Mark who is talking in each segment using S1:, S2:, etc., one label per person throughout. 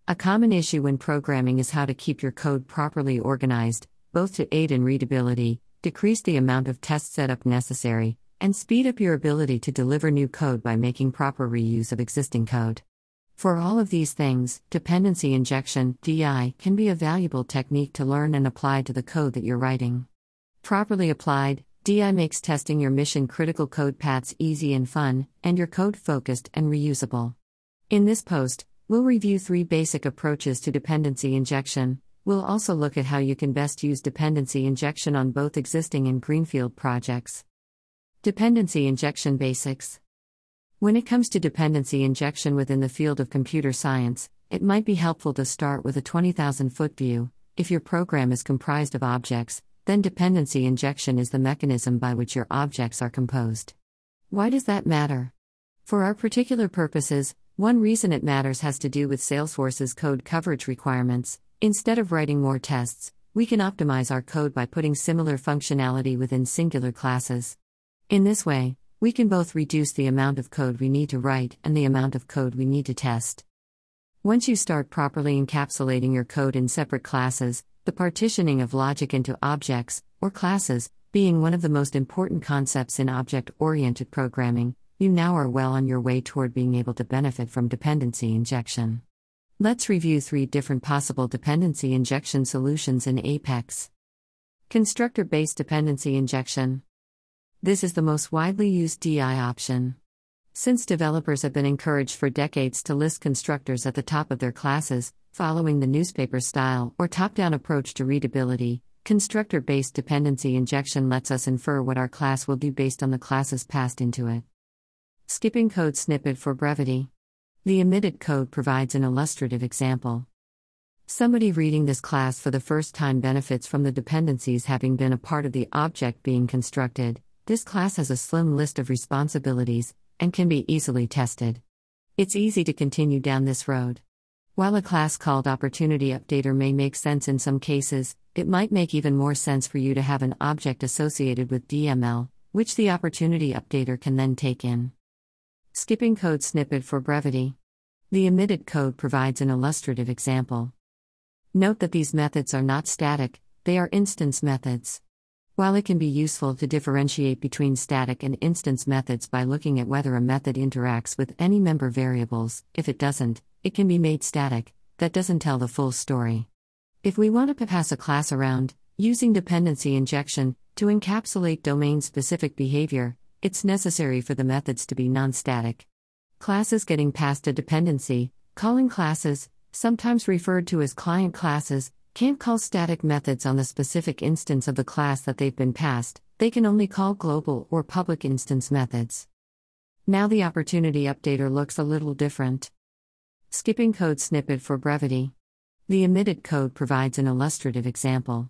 S1: A common issue when programming is how to keep your code properly organized, both to aid in readability, decrease the amount of test setup necessary, and speed up your ability to deliver new code by making proper reuse of existing code. For all of these things, dependency injection (DI) can be a valuable technique to learn and apply to the code that you're writing. Properly applied, DI makes testing your mission-critical code paths easy and fun, and your code focused and reusable. In this post, we'll review 3 basic approaches to dependency injection. We'll also look at how you can best use dependency injection on both existing and greenfield projects. Dependency injection basics. When it comes to dependency injection within the field of computer science, it might be helpful to start with a 20,000-foot view. If your program is comprised of objects, then dependency injection is the mechanism by which your objects are composed. Why does that matter? For our particular purposes, one reason it matters has to do with Salesforce's code coverage requirements. Instead of writing more tests, we can optimize our code by putting similar functionality within singular classes. In this way, we can both reduce the amount of code we need to write and the amount of code we need to test. Once you start properly encapsulating your code in separate classes, the partitioning of logic into objects, or classes, being one of the most important concepts in object-oriented programming, you now are well on your way toward being able to benefit from dependency injection. Let's review 3 different possible dependency injection solutions in Apex. Constructor-based dependency injection. This is the most widely used DI option. Since developers have been encouraged for decades to list constructors at the top of their classes, following the newspaper style or top-down approach to readability, constructor-based dependency injection lets us infer what our class will do based on the classes passed into it. Skipping code snippet for brevity. The omitted code provides an illustrative example. Somebody reading this class for the first time benefits from the dependencies having been a part of the object being constructed. This class has a slim list of responsibilities, and can be easily tested. It's easy to continue down this road. While a class called Opportunity Updater may make sense in some cases, it might make even more sense for you to have an object associated with DML, which the Opportunity Updater can then take in. Skipping code snippet for brevity. The omitted code provides an illustrative example. Note that these methods are not static, they are instance methods. While it can be useful to differentiate between static and instance methods by looking at whether a method interacts with any member variables, if it doesn't, it can be made static. That doesn't tell the full story. If we want to pass a class around, using dependency injection, to encapsulate domain-specific behavior, it's necessary for the methods to be non-static. Classes getting passed a dependency, calling classes, sometimes referred to as client classes, can't call static methods on the specific instance of the class that they've been passed, they can only call global or public instance methods. Now the Opportunity Updater looks a little different. Skipping code snippet for brevity. The omitted code provides an illustrative example.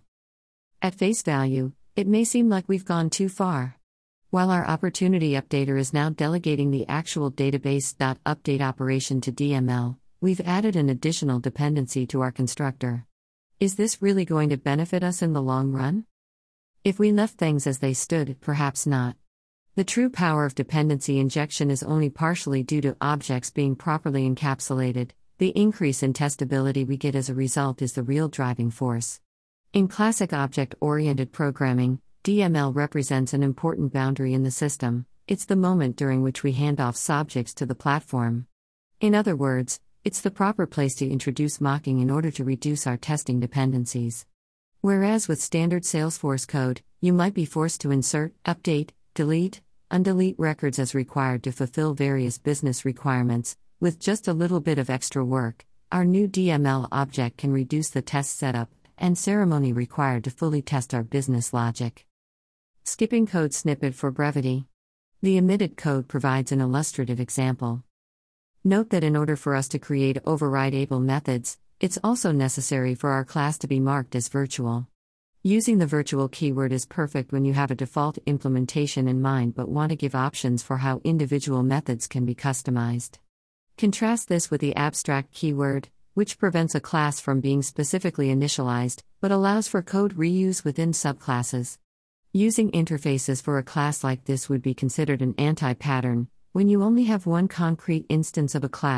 S1: At face value, it may seem like we've gone too far. While our Opportunity Updater is now delegating the actual database.update operation to DML, we've added an additional dependency to our constructor. Is this really going to benefit us in the long run? If we left things as they stood, perhaps not. The true power of dependency injection is only partially due to objects being properly encapsulated. The increase in testability we get as a result is the real driving force. In classic object-oriented programming, DML represents an important boundary in the system. It's the moment during which we hand off subjects to the platform. In other words, it's the proper place to introduce mocking in order to reduce our testing dependencies. Whereas with standard Salesforce code, you might be forced to insert, update, delete, undelete records as required to fulfill various business requirements. With just a little bit of extra work, our new DML object can reduce the test setup and ceremony required to fully test our business logic. Skipping code snippet for brevity. The omitted code provides an illustrative example. Note that in order for us to create override-able methods, it's also necessary for our class to be marked as virtual. Using the virtual keyword is perfect when you have a default implementation in mind but want to give options for how individual methods can be customized. Contrast this with the abstract keyword, which prevents a class from being specifically initialized, but allows for code reuse within subclasses. Using interfaces for a class like this would be considered an anti-pattern. When you only have one concrete instance of a class,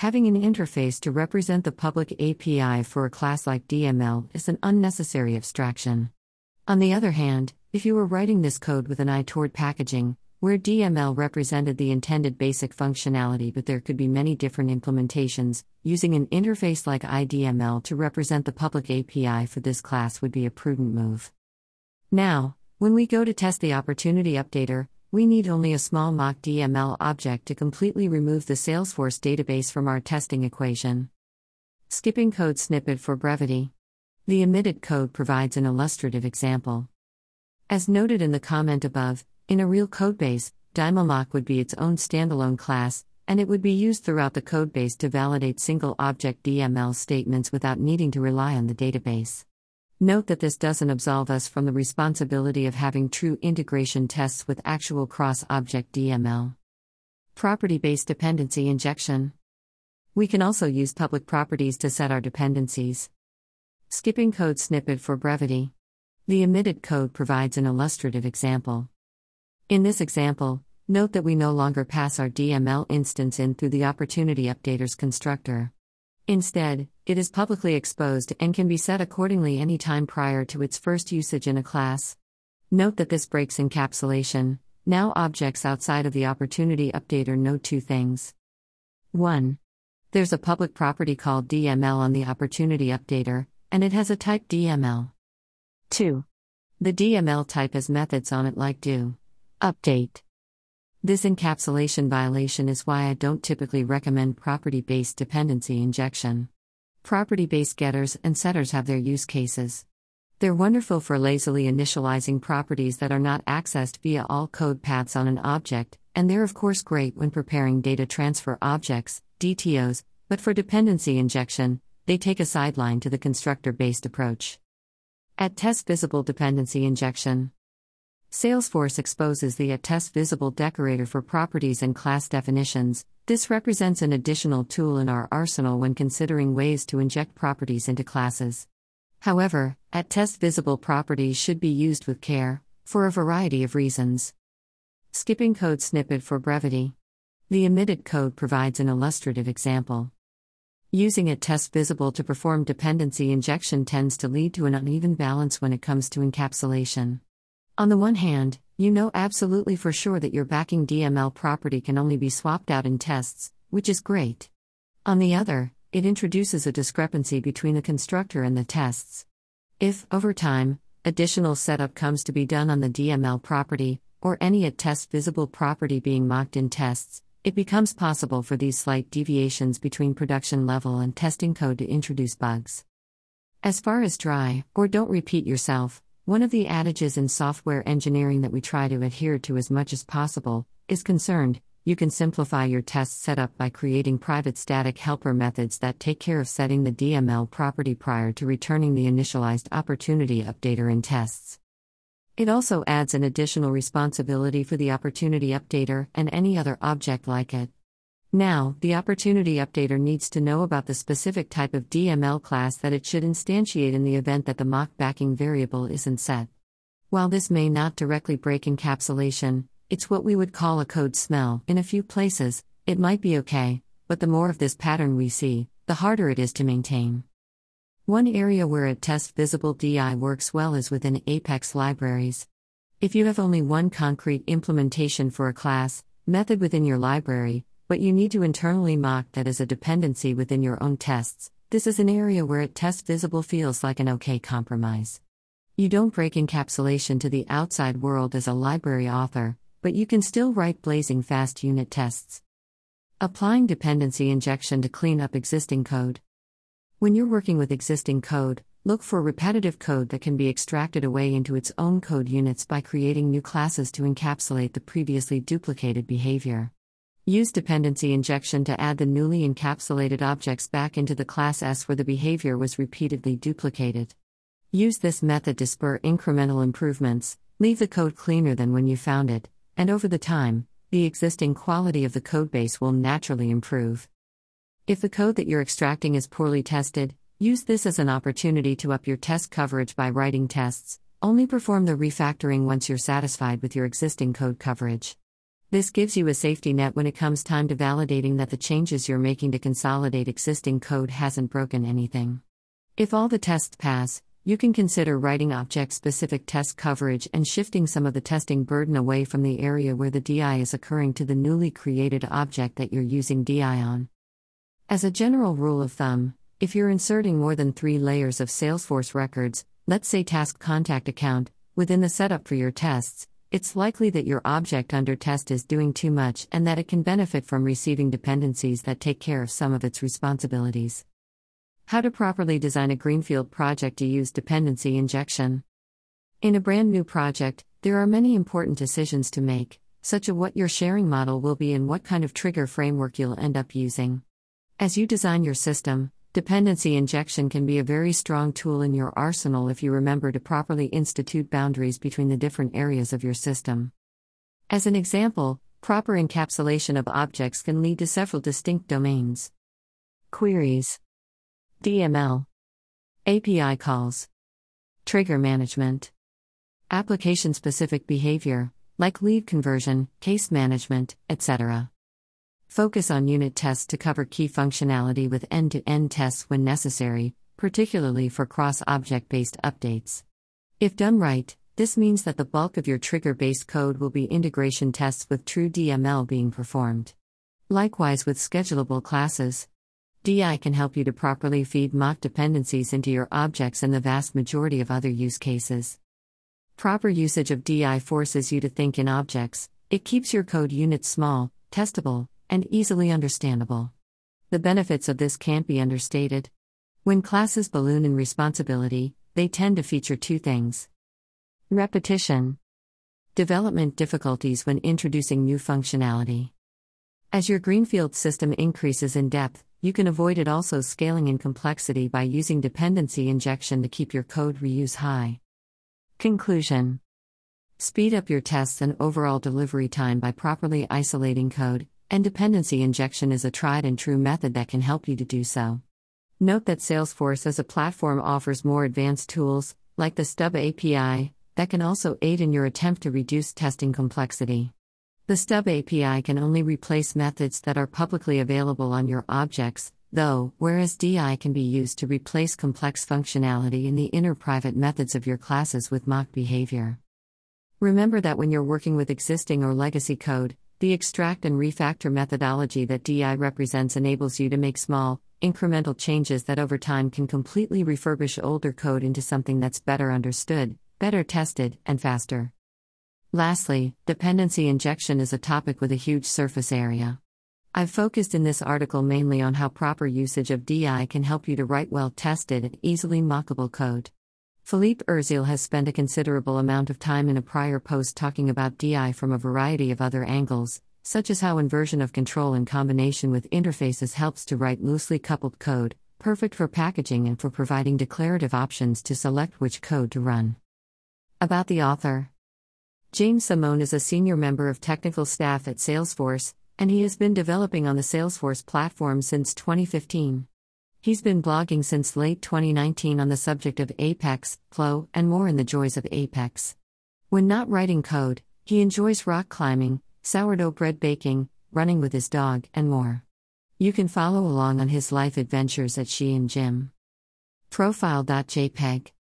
S1: Having an interface to represent the public API for a class like DML is an unnecessary abstraction. On the other hand, if you were writing this code with an eye toward packaging, where DML represented the intended basic functionality but there could be many different implementations, using an interface like IDML to represent the public API for this class would be a prudent move. Now, when we go to test the opportunity updater, we need only a small mock DML object to completely remove the Salesforce database from our testing equation. Skipping code snippet for brevity. The omitted code provides an illustrative example. As noted in the comment above, in a real codebase, DMLMock would be its own standalone class, and it would be used throughout the codebase to validate single object DML statements without needing to rely on the database. Note that this doesn't absolve us from the responsibility of having true integration tests with actual cross-object DML. Property-based dependency injection. We can also use public properties to set our dependencies. Skipping code snippet for brevity. The omitted code provides an illustrative example. In this example, note that we no longer pass our DML instance in through the opportunity updater's constructor. Instead, it is publicly exposed and can be set accordingly any time prior to its first usage in a class. Note that this breaks encapsulation. Now objects outside of the opportunity updater know two things. 1. There's a public property called DML on the opportunity updater, and it has a type DML. 2. The DML type has methods on it like do, update. This encapsulation violation is why I don't typically recommend property-based dependency injection. Property-based getters and setters have their use cases. They're wonderful for lazily initializing properties that are not accessed via all code paths on an object, and they're of course great when preparing data transfer objects, DTOs, but for dependency injection, they take a sideline to the constructor-based approach. At test visible dependency injection. Salesforce exposes the @test visible decorator for properties and class definitions. This represents an additional tool in our arsenal when considering ways to inject properties into classes. However, @test visible properties should be used with care, for a variety of reasons. Skipping code snippet for brevity. The omitted code provides an illustrative example. Using @test visible to perform dependency injection tends to lead to an uneven balance when it comes to encapsulation. On the one hand, you know absolutely for sure that your backing DML property can only be swapped out in tests, which is great. On the other, it introduces a discrepancy between the constructor and the tests. If, over time, additional setup comes to be done on the DML property, or any @test visible property being mocked in tests, it becomes possible for these slight deviations between production level and testing code to introduce bugs. As far as dry, or don't repeat yourself, one of the adages in software engineering that we try to adhere to as much as possible is concerned. You can simplify your test setup by creating private static helper methods that take care of setting the DML property prior to returning the initialized opportunity updater in tests. It also adds an additional responsibility for the opportunity updater and any other object like it. Now, the opportunity updater needs to know about the specific type of DML class that it should instantiate in the event that the mock backing variable isn't set. While this may not directly break encapsulation, it's what we would call a code smell. In a few places, it might be okay, but the more of this pattern we see, the harder it is to maintain. One area where @test visible DI works well is within Apex libraries. If you have only one concrete implementation for a class, method within your library, but you need to internally mock that as a dependency within your own tests, this is an area where @test visible feels like an okay compromise. You don't break encapsulation to the outside world as a library author, but you can still write blazing fast unit tests. Applying dependency injection to clean up existing code. When you're working with existing code, look for repetitive code that can be extracted away into its own code units by creating new classes to encapsulate the previously duplicated behavior. Use dependency injection to add the newly encapsulated objects back into the class S where the behavior was repeatedly duplicated. Use this method to spur incremental improvements, leave the code cleaner than when you found it, and over the time, the existing quality of the codebase will naturally improve. If the code that you're extracting is poorly tested, use this as an opportunity to up your test coverage by writing tests. Only perform the refactoring once you're satisfied with your existing code coverage. This gives you a safety net when it comes time to validating that the changes you're making to consolidate existing code hasn't broken anything. If all the tests pass, you can consider writing object-specific test coverage and shifting some of the testing burden away from the area where the DI is occurring to the newly created object that you're using DI on. As a general rule of thumb, if you're inserting more than 3 layers of Salesforce records, let's say task contact account, within the setup for your tests, it's likely that your object under test is doing too much and that it can benefit from receiving dependencies that take care of some of its responsibilities. How to properly design a greenfield project to use dependency injection. In a brand new project, there are many important decisions to make, such as what your sharing model will be and what kind of trigger framework you'll end up using. As you design your system, dependency injection can be a very strong tool in your arsenal if you remember to properly institute boundaries between the different areas of your system. As an example, proper encapsulation of objects can lead to several distinct domains. Queries, DML, API calls, trigger management, application-specific behavior, like lead conversion, case management, etc. Focus on unit tests to cover key functionality with end-to-end tests when necessary, particularly for cross-object-based updates. If done right, this means that the bulk of your trigger-based code will be integration tests with true DML being performed. Likewise with schedulable classes. DI can help you to properly feed mock dependencies into your objects in the vast majority of other use cases. Proper usage of DI forces you to think in objects. It keeps your code units small, testable, and easily understandable. The benefits of this can't be understated. When classes balloon in responsibility, they tend to feature 2 things. Repetition. Development difficulties when introducing new functionality. As your greenfield system increases in depth, you can avoid it also scaling in complexity by using dependency injection to keep your code reuse high. Conclusion. Speed up your tests and overall delivery time by properly isolating code, and dependency injection is a tried and true method that can help you to do so. Note that Salesforce as a platform offers more advanced tools, like the Stub API, that can also aid in your attempt to reduce testing complexity. The Stub API can only replace methods that are publicly available on your objects, though, whereas DI can be used to replace complex functionality in the inner private methods of your classes with mock behavior. Remember that when you're working with existing or legacy code, the extract and refactor methodology that DI represents enables you to make small, incremental changes that over time can completely refurbish older code into something that's better understood, better tested, and faster. Lastly, dependency injection is a topic with a huge surface area. I've focused in this article mainly on how proper usage of DI can help you to write well-tested and easily mockable code. Philippe Urziel has spent a considerable amount of time in a prior post talking about DI from a variety of other angles, such as how inversion of control in combination with interfaces helps to write loosely coupled code, perfect for packaging and for providing declarative options to select which code to run. About the author. James Simone is a senior member of technical staff at Salesforce, and he has been developing on the Salesforce platform since 2015. He's been blogging since late 2019 on the subject of Apex, Flow, and more in the joys of Apex. When not writing code, he enjoys rock climbing, sourdough bread baking, running with his dog, and more. You can follow along on his life adventures at She and Jim. Profile.jpg